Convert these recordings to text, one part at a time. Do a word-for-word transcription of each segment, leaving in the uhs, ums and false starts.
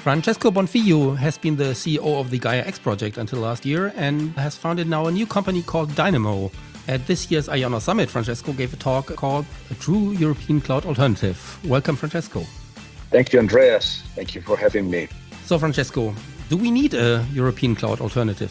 Francesco Bonfiglio has been the C E O of the Gaia-X project until last year and has founded now a new company called Dynamo. At this year's IONOS Summit, Francesco gave a talk called A True European Cloud Alternative. Welcome, Francesco. Thank you, Andreas. Thank you for having me. So, Francesco, do we need a European cloud alternative?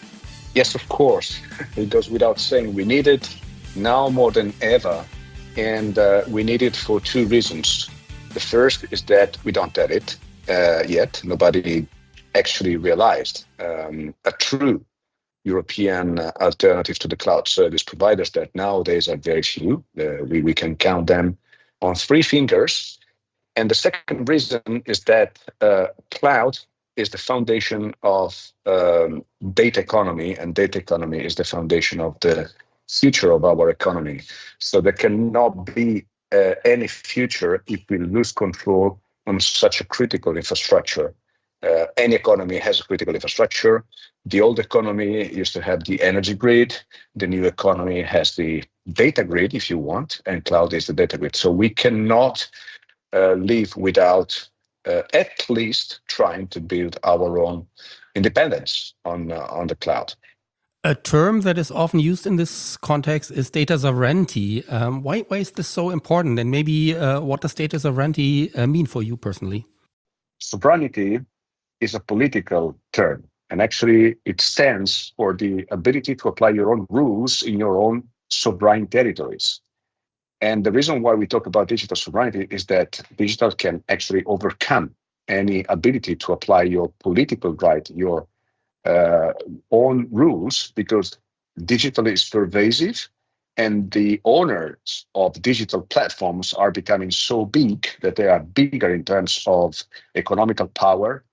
Yes, of course. It goes without saying we need it now more than ever. And uh, we need it for two reasons. The first is that we don't have it uh, yet. Nobody actually realized um, a true European uh, alternative to the cloud service providers that nowadays are very few. Uh, we, we can count them on three fingers. And the second reason is that uh, cloud is the foundation of um, data economy, and data economy is the foundation of the future of our economy. So there cannot be uh, any future if we lose control on such a critical infrastructure. Uh, any economy has a critical infrastructure. The old economy used to have the energy grid. The new economy has the data grid, if you want, and cloud is the data grid. So we cannot uh, live without uh, at least trying to build our own independence on uh, on the cloud. A term that is often used in this context is data sovereignty. Um, why, why is this so important? And maybe uh, what does data sovereignty uh, mean for you personally? Sovereignty is a political term, and actually it stands for the ability to apply your own rules in your own sovereign territories. And the reason why we talk about digital sovereignty is that digital can actually overcome any ability to apply your political right, your Uh, own rules, because digital is pervasive and the owners of digital platforms are becoming so big that they are bigger in terms of economical power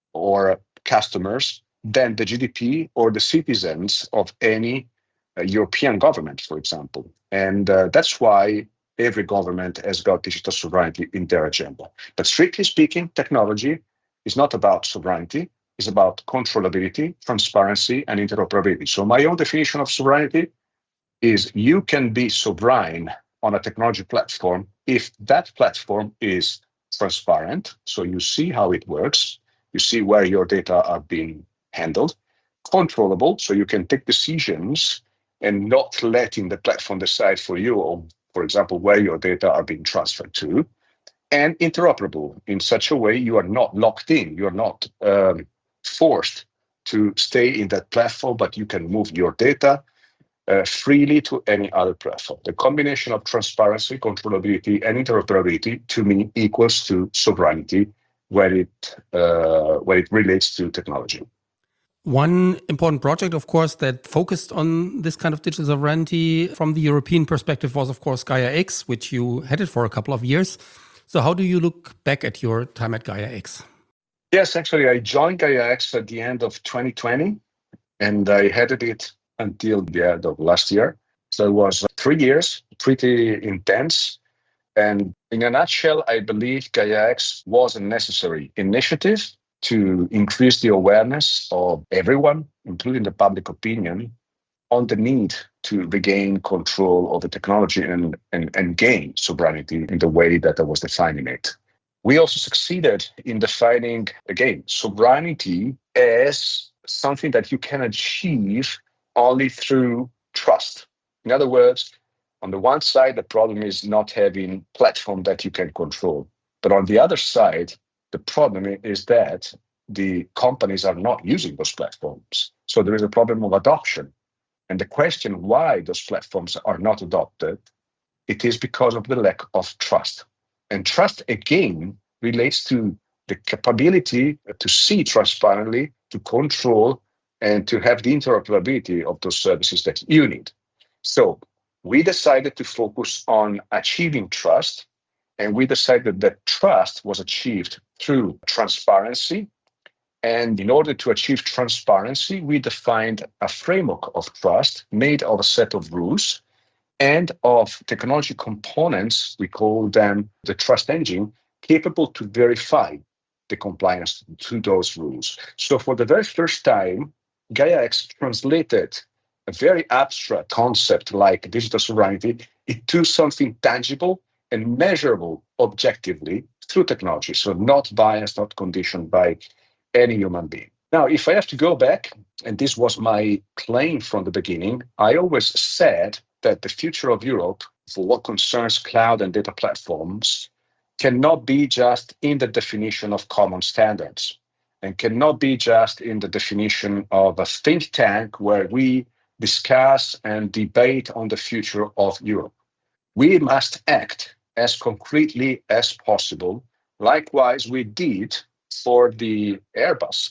or customers than the G D P or the citizens of any uh, European government, for example. And uh, that's why every government has got digital sovereignty in their agenda. But strictly speaking, technology is not about sovereignty. Is about controllability, transparency, and interoperability. So my own definition of sovereignty is you can be sovereign on a technology platform if that platform is transparent, so you see how it works, you see where your data are being handled, controllable, so you can take decisions and not letting the platform decide for you, or for example, where your data are being transferred to, and interoperable in such a way you are not locked in, you're not um, forced to stay in that platform, but you can move your data uh, freely to any other platform. The combination of transparency, controllability, and interoperability, to me, equals to sovereignty when it uh, when it relates to technology. One important project, of course, that focused on this kind of digital sovereignty from the European perspective was, of course, Gaia-X, which you headed for a couple of years. So how do you look back at your time at Gaia-X? Yes, actually, I joined Gaia-X at the end of twenty twenty, and I headed it until the end of last year. So it was three years, pretty intense. And in a nutshell, I believe Gaia-X was a necessary initiative to increase the awareness of everyone, including the public opinion, on the need to regain control of the technology and, and, and gain sovereignty in the way that I was defining it. We also succeeded in defining, again, sovereignty as something that you can achieve only through trust. In other words, on the one side, the problem is not having a platform that you can control. But on the other side, the problem is that the companies are not using those platforms. So there is a problem of adoption. And the question why those platforms are not adopted, it is because of the lack of trust. And trust, again, relates to the capability to see transparently, to control, and to have the interoperability of those services that you need. So we decided to focus on achieving trust, and we decided that trust was achieved through transparency. And in order to achieve transparency, we defined a framework of trust made of a set of rules and of technology components, we call them the trust engine, capable to verify the compliance to those rules. So for the very first time, Gaia-X translated a very abstract concept like digital sovereignty into something tangible and measurable objectively through technology. So not biased, not conditioned by any human being. Now, if I have to go back, and this was my claim from the beginning, I always said that the future of Europe, for what concerns cloud and data platforms, cannot be just in the definition of common standards and cannot be just in the definition of a think tank where we discuss and debate on the future of Europe. We must act as concretely as possible. Likewise, we did for the Airbus.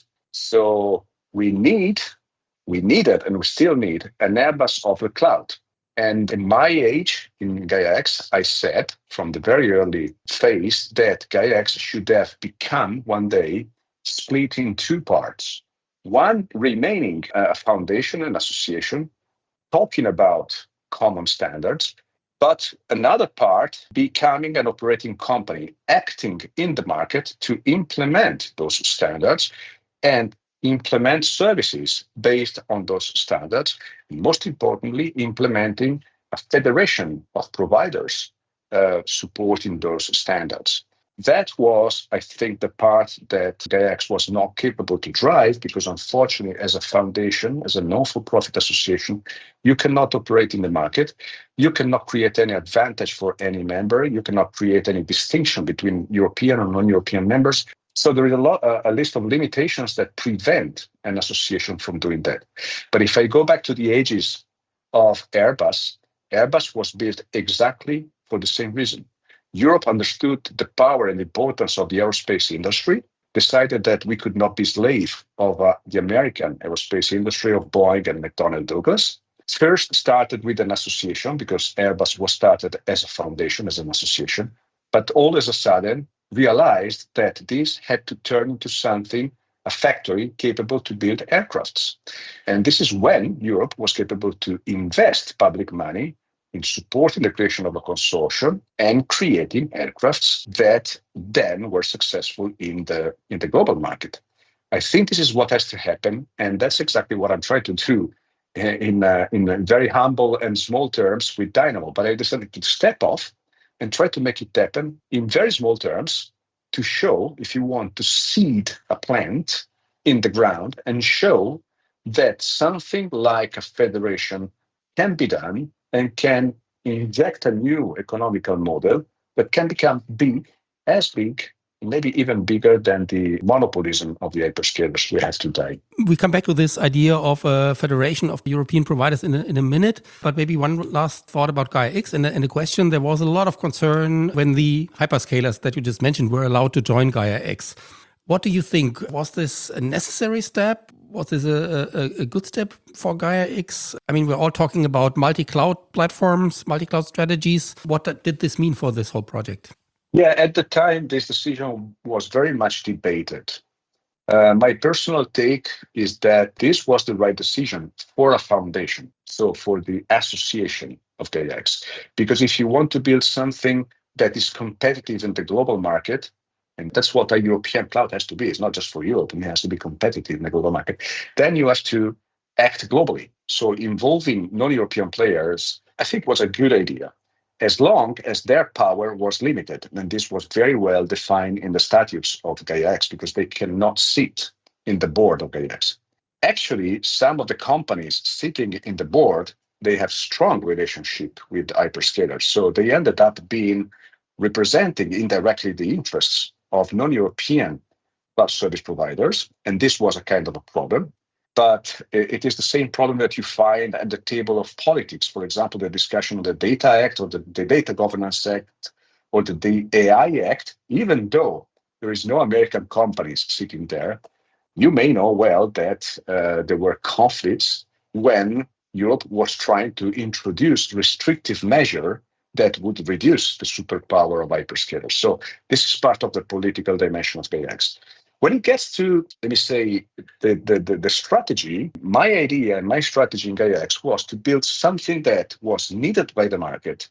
So we need, we needed, and we still need an Airbus of the cloud. And in my age in GaiaX, I said from the very early phase that GaiaX should have become one day split in two parts. One remaining a foundation and association talking about common standards, but another part becoming an operating company, acting in the market to implement those standards and implement services based on those standards. Most importantly, implementing a federation of providers uh, supporting those standards. That was, I think, the part that GaiaX was not capable to drive because, unfortunately, as a foundation, as a non-for-profit association, you cannot operate in the market. You cannot create any advantage for any member. You cannot create any distinction between European and non-European members. So there is a, lot, uh, a list of limitations that prevent an association from doing that. But if I go back to the ages of Airbus, Airbus was built exactly for the same reason. Europe understood the power and importance of the aerospace industry, decided that we could not be slave of uh, the American aerospace industry of Boeing and McDonnell Douglas. First started with an association because Airbus was started as a foundation, as an association, but all of a sudden realized that this had to turn into something, a factory capable to build aircrafts. And this is when Europe was capable to invest public money in supporting the creation of a consortium and creating aircrafts that then were successful in the, in the global market. I think this is what has to happen, and that's exactly what I'm trying to do in, uh, in very humble and small terms with Dynamo. But I decided to step off and try to make it happen in very small terms to show, if you want to seed a plant in the ground and show that something like a federation can be done and can inject a new economical model that can become big, as big, maybe even bigger than the monopolism of the hyperscalers we have today. We come back to this idea of a federation of European providers in a, in a minute, but maybe one last thought about GaiaX. And in the question, there was a lot of concern when the hyperscalers that you just mentioned were allowed to join GaiaX. What do you think? Was this a necessary step? Was this a, a, a good step for GaiaX? I mean, we're all talking about multi-cloud platforms, multi-cloud strategies. What did this mean for this whole project? Yeah, at the time, this decision was very much debated. Uh, my personal take is that this was the right decision for a foundation, so for the association of GaiaX. Because if you want to build something that is competitive in the global market, and that's what a European cloud has to be, it's not just for Europe, it has to be competitive in the global market, then you have to act globally. So involving non-European players, I think, was a good idea, as long as their power was limited. And this was very well defined in the statutes of GaiaX, because they cannot sit in the board of GaiaX. Actually, some of the companies sitting in the board, they have strong relationship with hyperscalers. So they ended up being representing indirectly the interests of non-European cloud service providers. And this was a kind of a problem. But it is the same problem that you find at the table of politics. For example, the discussion of the Data Act or the, the Data Governance Act or the, the A I Act, even though there is no American companies sitting there, you may know well that uh, there were conflicts when Europe was trying to introduce restrictive measure that would reduce the superpower of hyperscalers. So this is part of the political dimension of GaiaX. When it gets to, let me say, the, the, the, the strategy, my idea and my strategy in GaiaX was to build something that was needed by the market,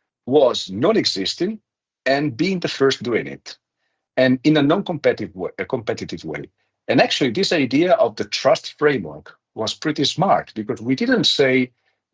was non-existing, and being the first doing it, and in a non-competitive way, a competitive way. And actually, this idea of the trust framework was pretty smart, because we didn't say,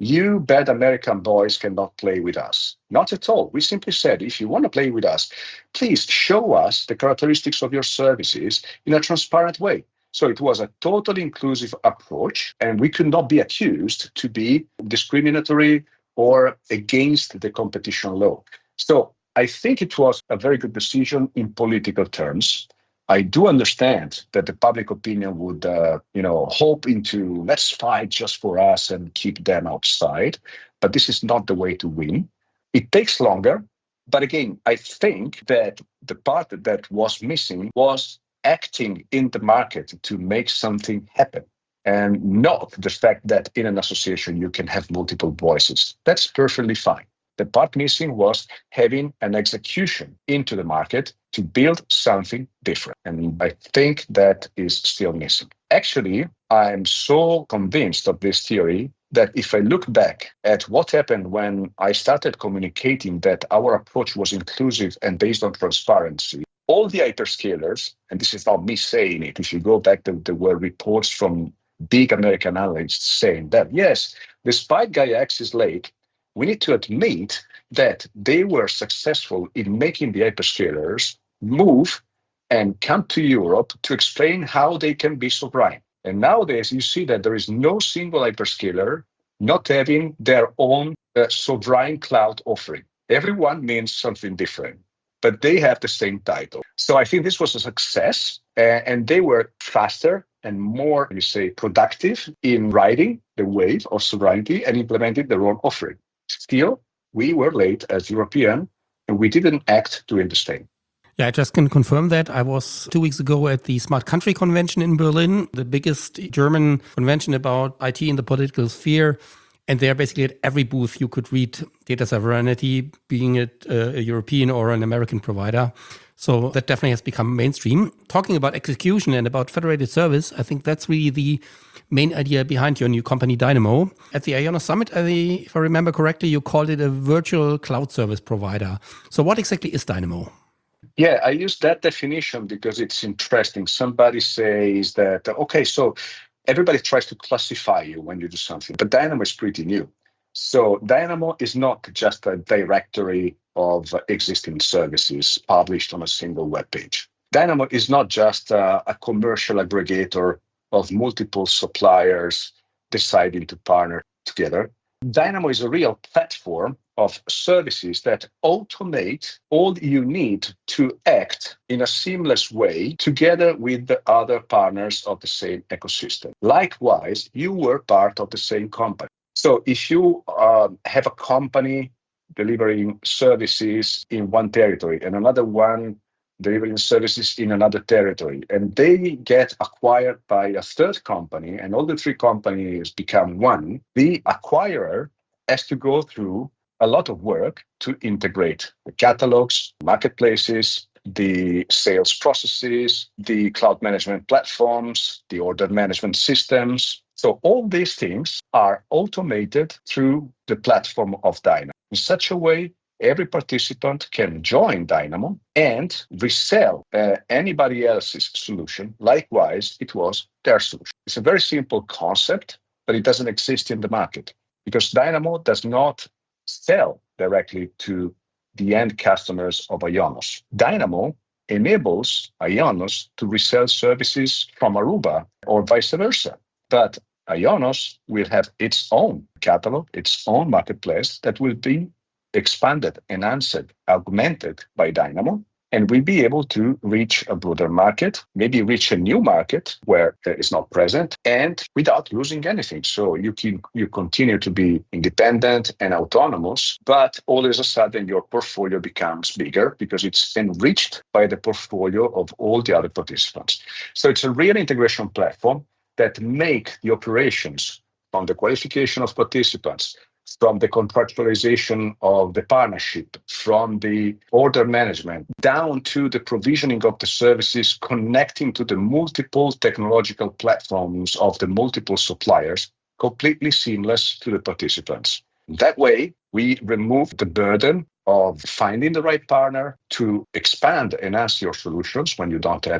you bad American boys cannot play with us. Not at all. We simply said, if you want to play with us, please show us the characteristics of your services in a transparent way. So it was a totally inclusive approach, and we could not be accused to be discriminatory or against the competition law. So I think it was a very good decision in political terms. I do understand that the public opinion would, uh, you know, hope into let's fight just for us and keep them outside. But this is not the way to win. It takes longer. But again, I think that the part that was missing was acting in the market to make something happen, and not the fact that in an association you can have multiple voices. That's perfectly fine. The part missing was having an execution into the market to build something different. And I think that is still missing. Actually, I'm so convinced of this theory that if I look back at what happened when I started communicating that our approach was inclusive and based on transparency, all the hyperscalers, and this is not me saying it, if you go back, there, there were reports from big American analysts saying that, yes, despite Gaia X is late, we need to admit that they were successful in making the hyperscalers move and come to Europe to explain how they can be sovereign. And nowadays, you see that there is no single hyperscaler not having their own uh, sovereign cloud offering. Everyone means something different, but they have the same title. So I think this was a success, uh, and they were faster and more, you say, productive in riding the wave of sovereignty and implementing their own offering. Still, we were late as European, and we didn't act doing the same. Yeah, I just can confirm that. I was two weeks ago at the Smart Country Convention in Berlin, the biggest German convention about I T in the political sphere. And there, basically at every booth, you could read data sovereignty, being it a European or an American provider. So that definitely has become mainstream. Talking about execution and about federated service, I think that's really the main idea behind your new company, Dynamo. At the IONOS Summit, if I remember correctly, you called it a virtual cloud service provider. So what exactly is Dynamo? Yeah, I use that definition because it's interesting. Somebody says that, okay, so everybody tries to classify you when you do something, but Dynamo is pretty new. So Dynamo is not just a directory of existing services published on a single web page. Dynamo is not just a, a commercial aggregator of multiple suppliers deciding to partner together. Dynamo is a real platform of services that automate all you need to act in a seamless way together with the other partners of the same ecosystem. Likewise, you were part of the same company. So if you uh, have a company delivering services in one territory and another one delivering services in another territory, and they get acquired by a third company, and all the three companies become one, the acquirer has to go through a lot of work to integrate the catalogs, marketplaces, the sales processes, the cloud management platforms, the order management systems. So all these things are automated through the platform of Dynamo in such a way every participant can join Dynamo and resell uh, anybody else's solution. Likewise, it was their solution. It's a very simple concept, but it doesn't exist in the market because Dynamo does not sell directly to the end customers of IONOS. Dynamo enables IONOS to resell services from Aruba or vice versa. But IONOS will have its own catalog, its own marketplace that will be expanded, enhanced, augmented by Dynamo, and we'll be able to reach a broader market, maybe reach a new market where it's not present, and without losing anything. So you can you continue to be independent and autonomous, but all of a sudden your portfolio becomes bigger because it's enriched by the portfolio of all the other participants. So it's a real integration platform that make the operations from the qualification of participants, from the contractualization of the partnership, from the order management, down to the provisioning of the services, connecting to the multiple technological platforms of the multiple suppliers, completely seamless to the participants. That way, we remove the burden of finding the right partner to expand and enhance your solutions when you don't have it,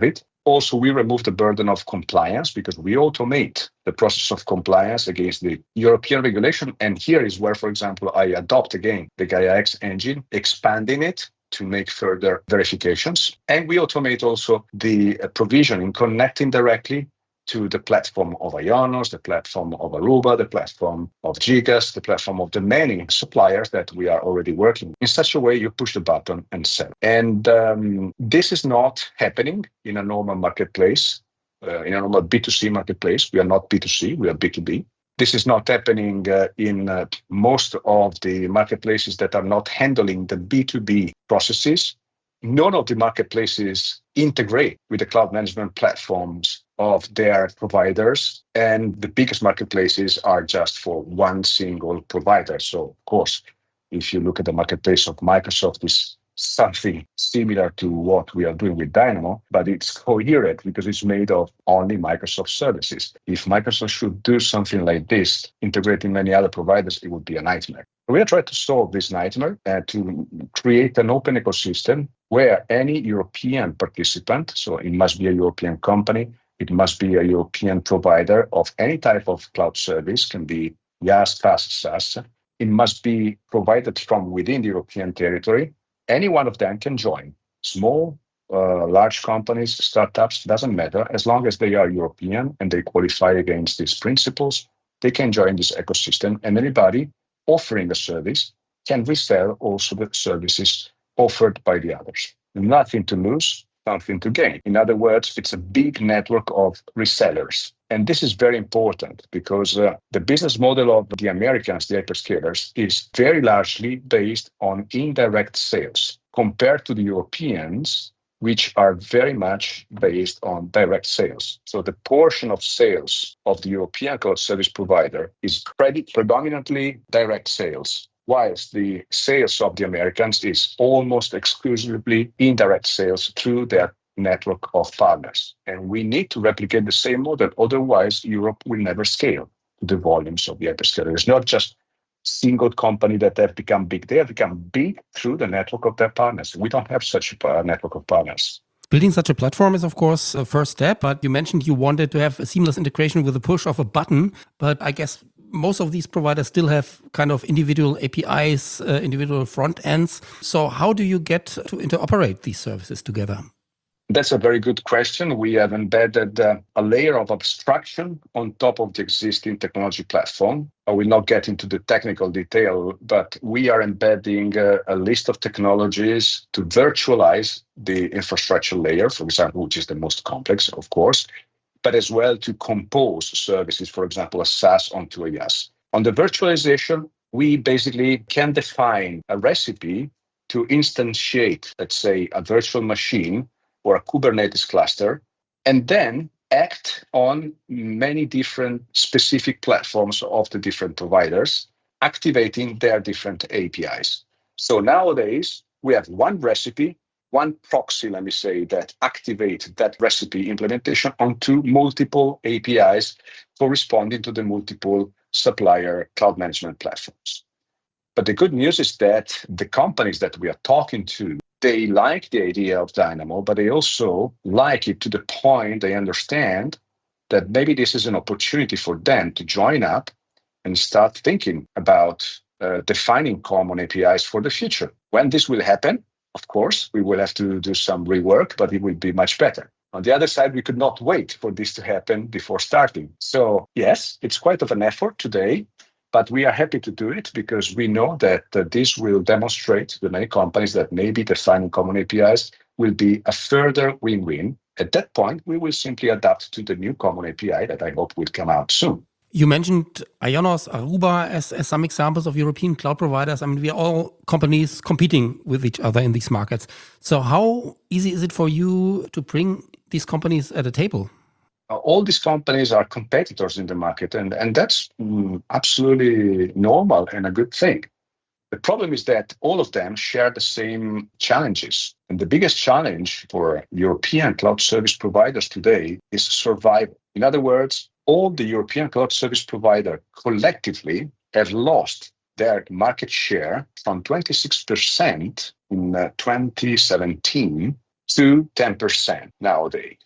Also, we remove the burden of compliance because we automate the process of compliance against the European regulation. And here is where, for example, I adopt again the Gaia X engine, expanding it to make further verifications. And we automate also the uh, provisioning, connecting directly to the platform of Ionos, the platform of Aruba, the platform of Gigas, the platform of the many suppliers that we are already working. In such a way, you push the button and sell. And um, this is not happening in a normal marketplace, uh, in a normal B two C marketplace. We are not B two C, we are B two B. This is not happening uh, in uh, most of the marketplaces that are not handling the B two B processes. None of the marketplaces integrate with the cloud management platforms of their providers, and the biggest marketplaces are just for one single provider. So, of course, if you look at the marketplace of Microsoft, it's something similar to what we are doing with Dynamo, but it's coherent because it's made of only Microsoft services. If Microsoft should do something like this, integrating many other providers, it would be a nightmare. We are trying to solve this nightmare and to create an open ecosystem where any European participant, so it must be a European company, it must be a European provider of any type of cloud service, can be IaaS, PaaS, SaaS. It must be provided from within the European territory. Any one of them can join. Small, uh, large companies, startups, doesn't matter. As long as they are European and they qualify against these principles, they can join this ecosystem. And anybody offering a service can resell also the services offered by the others. Nothing to lose, something to gain. In other words, it's a big network of resellers. And this is very important because uh, the business model of the Americans, the hyperscalers, is very largely based on indirect sales compared to the Europeans, which are very much based on direct sales. So the portion of sales of the European cloud service provider is predominantly direct sales, whilst the sales of the Americans is almost exclusively indirect sales through their network of partners. And we need to replicate the same model. Otherwise, Europe will never scale to the volumes of the hyperscalers. It's not just single company that have become big. They have become big through the network of their partners. We don't have such a network of partners. Building such a platform is, of course, a first step, but you mentioned you wanted to have a seamless integration with the push of a button. But I guess most of these providers still have kind of individual A P Is, uh, individual front ends. So how do you get to interoperate these services together? That's a very good question. We have embedded uh, a layer of abstraction on top of the existing technology platform. I will not get into the technical detail, but we are embedding uh, a list of technologies to virtualize the infrastructure layer, for example, which is the most complex, of course, but as well to compose services, for example, a SaaS onto a IaaS. On the virtualization, we basically can define a recipe to instantiate, let's say, a virtual machine or a Kubernetes cluster, and then act on many different specific platforms of the different providers, activating their different A P Is. So nowadays, we have one recipe, one proxy, let me say, that activates that recipe implementation onto multiple A P Is corresponding to the multiple supplier cloud management platforms. But the good news is that the companies that we are talking to, they like the idea of Dynamo, but they also like it to the point they understand that maybe this is an opportunity for them to join up and start thinking about uh, defining common A P Is for the future. When this will happen, of course, we will have to do some rework, but it will be much better. On the other side, we could not wait for this to happen before starting. So yes, it's quite of an effort today, but we are happy to do it because we know that uh, this will demonstrate to the many companies that maybe defining common A P Is will be a further win-win. At that point, we will simply adapt to the new common A P I that I hope will come out soon. You mentioned Ionos, Aruba as, as some examples of European cloud providers. I mean, we are all companies competing with each other in these markets. So how easy is it for you to bring these companies at a table? All these companies are competitors in the market, and, and that's mm, absolutely normal and a good thing. The problem is that all of them share the same challenges. And the biggest challenge for European cloud service providers today is survival. In other words, all the European cloud service providers collectively have lost their market share from twenty-six percent in uh, twenty seventeen to ten percent nowadays.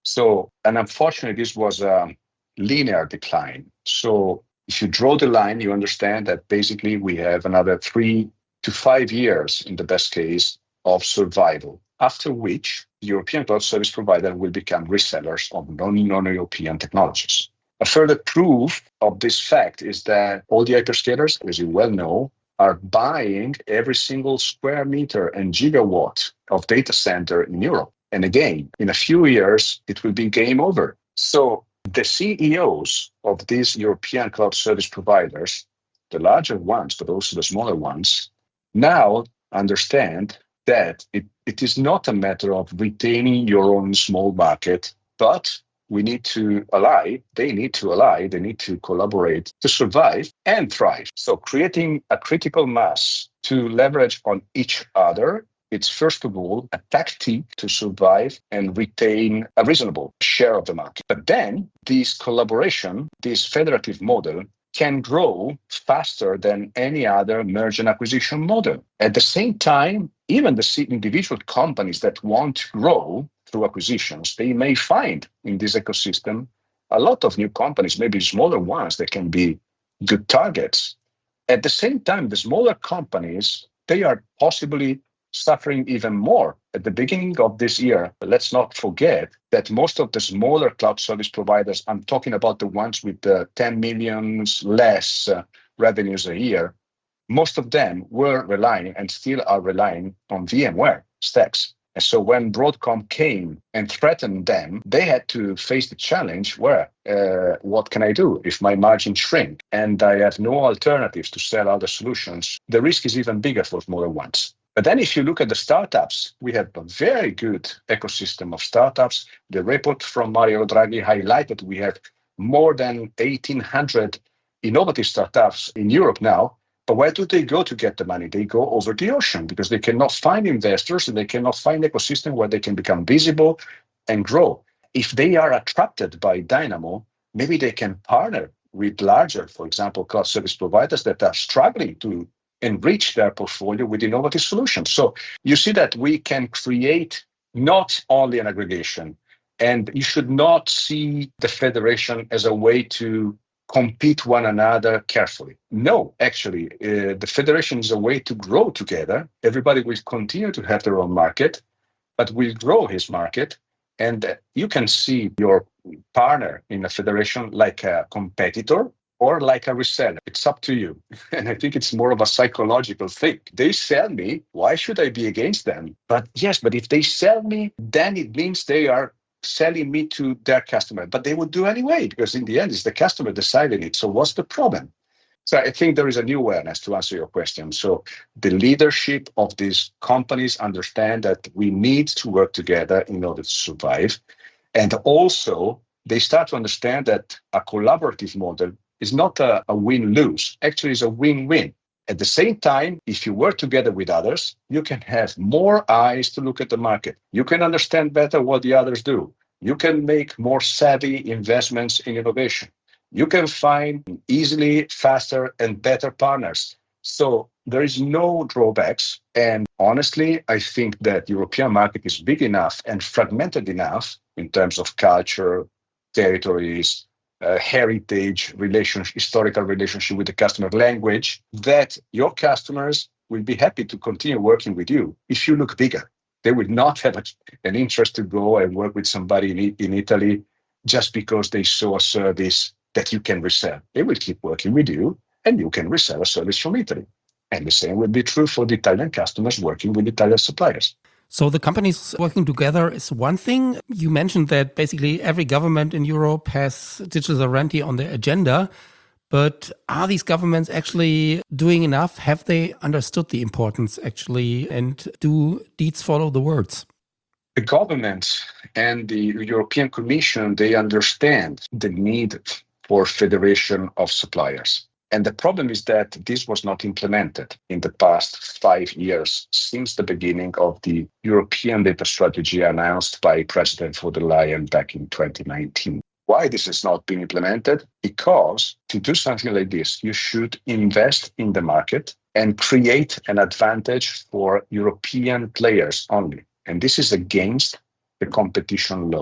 So, and unfortunately, this was a linear decline. So if you draw the line, you understand that basically we have another three to five years, in the best case, of survival, after which European cloud service provider will become resellers of non-European technologies. A further proof of this fact is that all the hyperscalers, as you well know, are buying every single square meter and gigawatt of data center in Europe. And again, in a few years, it will be game over. So the C E Os of these European cloud service providers, the larger ones, but also the smaller ones, now understand that it, it is not a matter of retaining your own small market, but we need to ally, they need to ally, they need to collaborate to survive and thrive. So creating a critical mass to leverage on each other, it's first of all a tactic to survive and retain a reasonable share of the market. But then this collaboration, this federative model, can grow faster than any other merger and acquisition model. At the same time, even the individual companies that want to grow through acquisitions, they may find in this ecosystem a lot of new companies, maybe smaller ones that can be good targets. At the same time, the smaller companies, they are possibly suffering even more. At the beginning of this year, let's not forget that most of the smaller cloud service providers, I'm talking about the ones with the ten millions less uh, revenues a year, most of them were relying and still are relying on VMware stacks. And so when Broadcom came and threatened them, they had to face the challenge where, uh, what can I do if my margins shrink and I have no alternatives to sell other solutions? The risk is even bigger for smaller ones. But then if you look at the startups, we have a very good ecosystem of startups. The report from Mario Draghi highlighted we have more than eighteen hundred innovative startups in Europe now. But where do they go to get the money? They go over the ocean because they cannot find investors and they cannot find an ecosystem where they can become visible and grow. If they are attracted by Dynamo, maybe they can partner with larger, for example, cloud service providers that are struggling to enrich their portfolio with innovative solutions. So you see that we can create not only an aggregation, and you should not see the federation as a way to compete one another carefully. No, actually, uh, the federation is a way to grow together. Everybody will continue to have their own market, but will grow his market. And uh, you can see your partner in a federation like a competitor or like a reseller. It's up to you. And I think it's more of a psychological thing. They sell me, why should I be against them? But yes, but if they sell me, then it means they are selling me to their customer. But they would do anyway, because in the end, it's the customer deciding it. So what's the problem? So I think there is a new awareness to answer your question. So the leadership of these companies understand that we need to work together in order to survive. And also, they start to understand that a collaborative model is not a, a win-lose. Actually, it's a win-win. At the same time, if you work together with others, you can have more eyes to look at the market. You can understand better what the others do. You can make more savvy investments in innovation. You can find easily faster and better partners. So there is no drawbacks. And honestly, I think that the European market is big enough and fragmented enough in terms of culture, territories, Uh, heritage, relationship, historical relationship with the customer, language, that your customers will be happy to continue working with you if you look bigger. They will not have a, an interest to go and work with somebody in, in Italy just because they saw a service that you can resell. They will keep working with you and you can resell a service from Italy. And the same will be true for the Italian customers working with Italian suppliers. So the companies working together is one thing. You mentioned that basically every government in Europe has digital sovereignty on their agenda. But are these governments actually doing enough? Have they understood the importance actually? And do deeds follow the words? The government and the European Commission, they understand the need for federation of suppliers. And the problem is that this was not implemented in the past five years since the beginning of the European data strategy announced by President von der Leyen back in twenty nineteen. Why this has not been implemented? Because to do something like this, you should invest in the market and create an advantage for European players only. And this is against the competition law.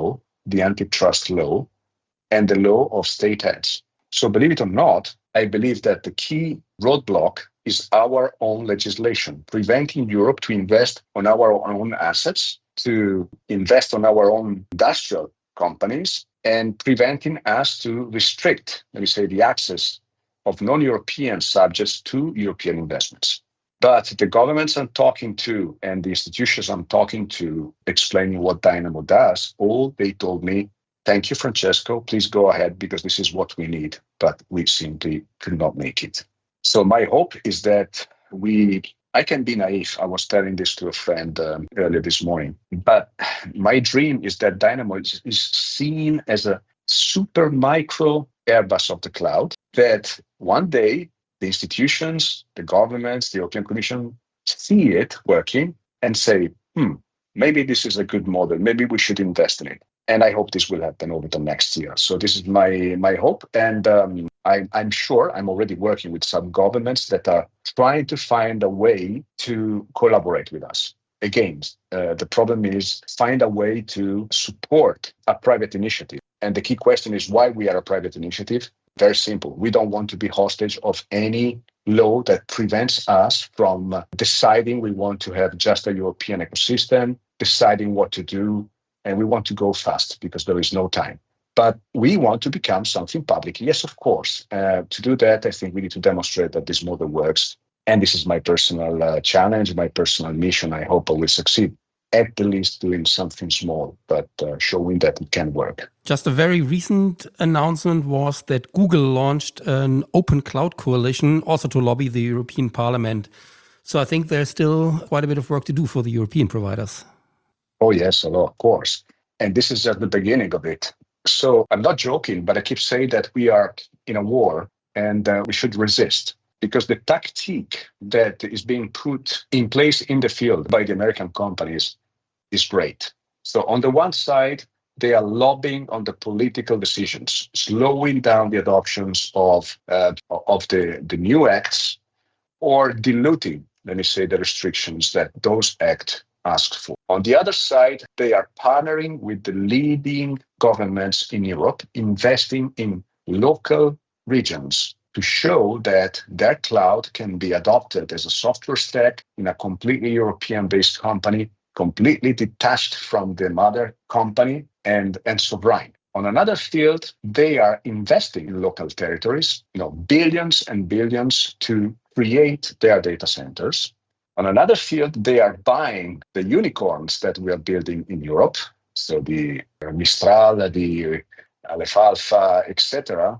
the antitrust law and the law of state heads. So believe it or not, I believe that the key roadblock is our own legislation, preventing Europe to invest on our own assets, to invest on our own industrial companies, and preventing us to restrict, let me say, the access of non-European subjects to European investments. But the governments I'm talking to and the institutions I'm talking to explaining what Dynamo does, all they told me, thank you, Francesco, please go ahead because this is what we need, but we simply could not make it. So my hope is that we, I can be naive. I was telling this to a friend um, earlier this morning, but my dream is that Dynamo is, is seen as a super micro Airbus of the cloud, that one day the institutions, the governments, the European Commission see it working and say, hmm, maybe this is a good model. Maybe we should invest in it. And I hope this will happen over the next year. So this is my my hope. And um, I, I'm sure I'm already working with some governments that are trying to find a way to collaborate with us. Again, uh, the problem is find a way to support a private initiative. And the key question is why we are a private initiative. Very simple. We don't want to be hostage of any law that prevents us from uh, deciding we want to have just a European ecosystem, deciding what to do. And we want to go fast because there is no time. But we want to become something public. Yes, of course. Uh, to do that, I think we need to demonstrate that this model works. And this is my personal uh, challenge, my personal mission. I hope I will succeed, at the least doing something small, but uh, showing that it can work. Just a very recent announcement was that Google launched an open cloud coalition also to lobby the European Parliament. So I think there's still quite a bit of work to do for the European providers. Oh, yes, a lot, of course. And this is just the beginning of it. So I'm not joking, but I keep saying that we are in a war and uh, we should resist because the tactic that is being put in place in the field by the American companies is great. So on the one side, they are lobbying on the political decisions, slowing down the adoptions of, uh, of the, the new acts or diluting, let me say, the restrictions that those acts asked for. On the other side, they are partnering with the leading governments in Europe, investing in local regions to show that their cloud can be adopted as a software stack in a completely European-based company, completely detached from the mother company and, and sovereign. On another field, they are investing in local territories, you know, billions and billions to create their data centers. On another field, they are buying the unicorns that we are building in Europe, so the Mistral, the Aleph Alpha, et cetera,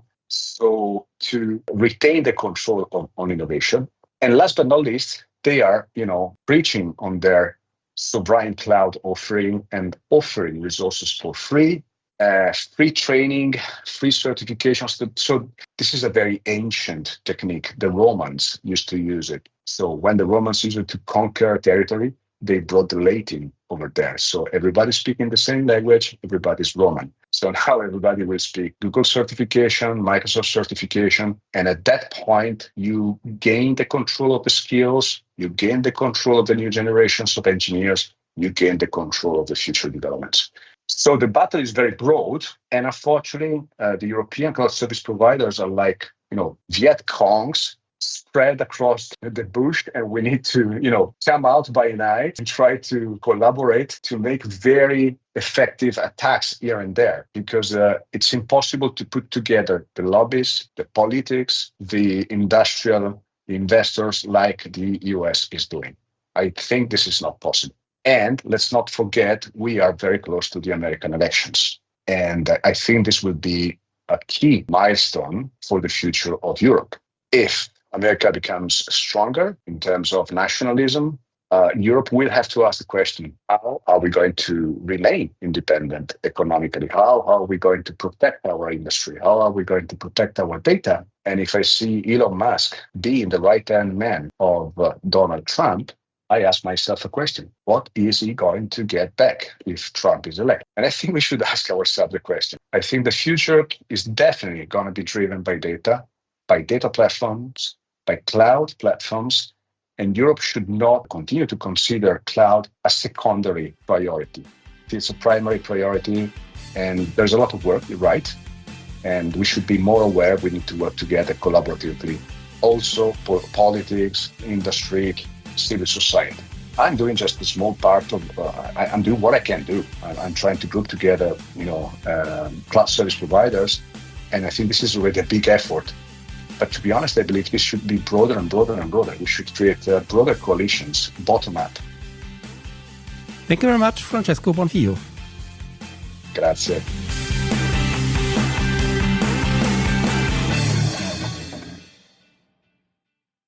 so to retain the control of, on innovation. And last but not least, they are, you know, preaching on their sovereign cloud offering and offering resources for free, uh, free training, free certifications. So this is a very ancient technique. The Romans used to use it. So when the Romans used it to conquer territory, they brought the Latin over there. So everybody's speaking the same language, everybody's Roman. So now everybody will speak Google certification, Microsoft certification. And at that point, you gain the control of the skills, you gain the control of the new generations of engineers, you gain the control of the future developments. So the battle is very broad. And unfortunately, uh, the European cloud service providers are like, you know, Viet Congs spread across the bush, and we need to, you know, come out by night and try to collaborate to make very effective attacks here and there, because uh, it's impossible to put together the lobbies, the politics, the industrial investors like the U S is doing. I think this is not possible. And let's not forget, we are very close to the American elections. And I think this will be a key milestone for the future of Europe. If America becomes stronger in terms of nationalism, uh, Europe will have to ask the question, how are we going to remain independent economically? How are we going to protect our industry? How are we going to protect our data? And if I see Elon Musk being the right-hand man of uh, Donald Trump, I ask myself a question. What is he going to get back if Trump is elected? And I think we should ask ourselves the question. I think the future is definitely going to be driven by data, by data platforms, by cloud platforms, and Europe should not continue to consider cloud a secondary priority. It's a primary priority, and there's a lot of work, you're right. And we should be more aware. We need to work together collaboratively. Also, for politics, industry, civil society. I'm doing just a small part of. Uh, I, I'm doing what I can do. I'm, I'm trying to group together, you know, um, cloud service providers, and I think this is already a big effort. But to be honest, I believe this should be broader and broader and broader. We should create uh, broader coalitions, bottom up. Thank you very much, Francesco Bonfiglio. Grazie.